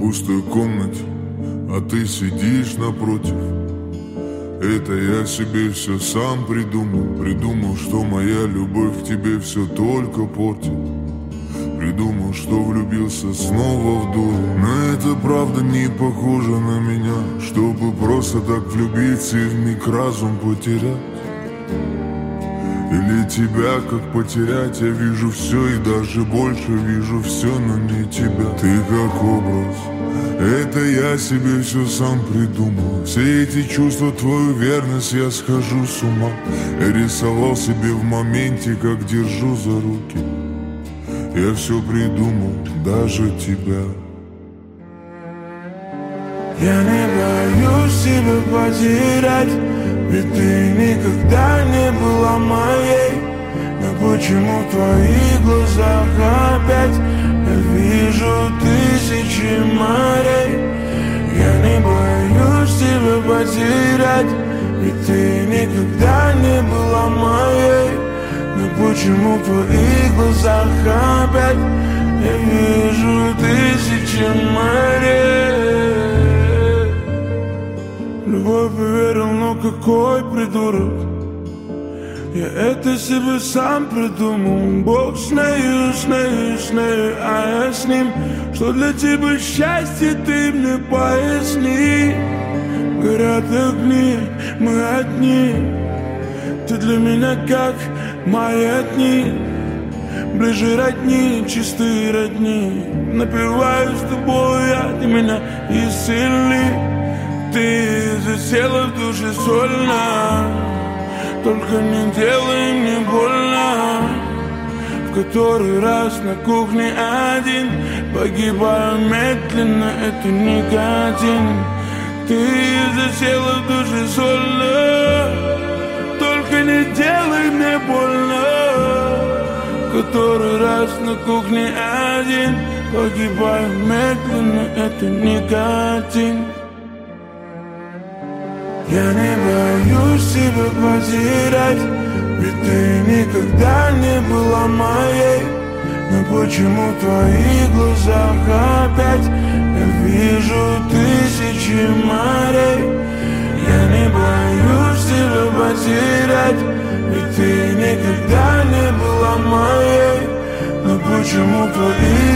пустой комнате, а ты сидишь напротив. Это я себе все сам придумал, что моя любовь к тебе все только портит. Придумал, что влюбился снова в дуру. Но это правда не похоже на меня, чтобы просто так влюбиться и вмиг разум потерять. Или тебя как потерять? Я вижу все и даже больше вижу все, но не тебя. Ты как образ, это я себе все сам придумал. Все эти чувства, твою верность, я схожу с ума. Я рисовал себе в моменте, как держу за руки. Я все придумал, даже тебя. Я не боюсь тебя потерять, ведь ты никогда не была моей. Но почему в твоих глазах опять я вижу тысячи морей? Я не боюсь тебя потерять, ведь ты никогда не была моей. Но почему в твоих глазах опять я вижу тысячи морей? Любовь поверил, но какой придурок. Я это себе сам придумал. Бог с нею, а я с ним. Что для тебя счастье, ты мне поясни. Горят огни, мы одни. Ты для меня как маятник. Ближе родни, чистые родни. Напиваю с тобой, ты меня исцели. Ты засела в душе сольно, только не делай мне больно. В который раз на кухне один погибаю медленно, это никотин. Ты засела в душе сольно, только не делай мне больно. В который раз на кухне один погибаю медленно, это никотин. Я не боюсь тебя потерять, ведь ты никогда не была моей. Но почему в твоих глазах опять я вижу тысячи морей? Я не боюсь тебя потерять, ведь ты никогда не была моей. Но почему в твоих